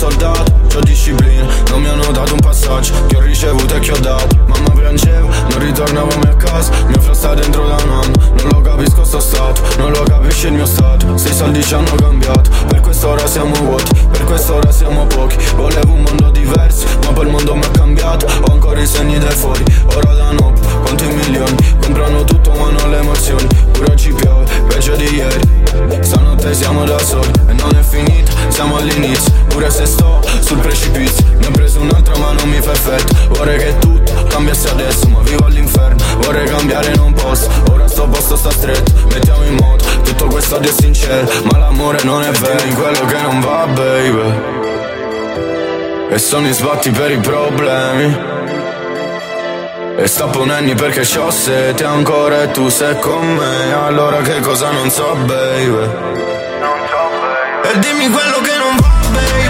soldato, c'ho disciplina, non mi hanno dato un passaggio che ho ricevuto e che ho dato. Mamma piangeva, non ritornavo mai a casa, mio fratello sta dentro da un anno, non lo capisco sto stato, non lo capisce il mio stato. Se i soldi ci hanno cambiato, per quest'ora siamo vuoti, per quest'ora siamo pochi. Volevo un mondo diverso, ma poi il mondo mi ha cambiato. Ho ancora i segni dai fuori, ora da notte conto i milioni, comprano tutto ma non le emozioni. Pure oggi piove, peggio di ieri, stanotte siamo da soli e non è finita, siamo all'inizio. Pure se sto sul precipizio, ne ho preso un'altra ma non mi fa effetto. Vorrei che tutto cambiasse adesso, ma vivo all'inferno. Vorrei cambiare non posso, ora sto posto sta stretto. Mettiamo in moto, tutto questo odio è sincero, ma l'amore non è vero. In quello che non va, baby, e sono i sbatti per i problemi. E sta ponenni perché c'ho sete ancora e tu sei con me. Allora che cosa non so, baby? E dimmi quello che non va, baby.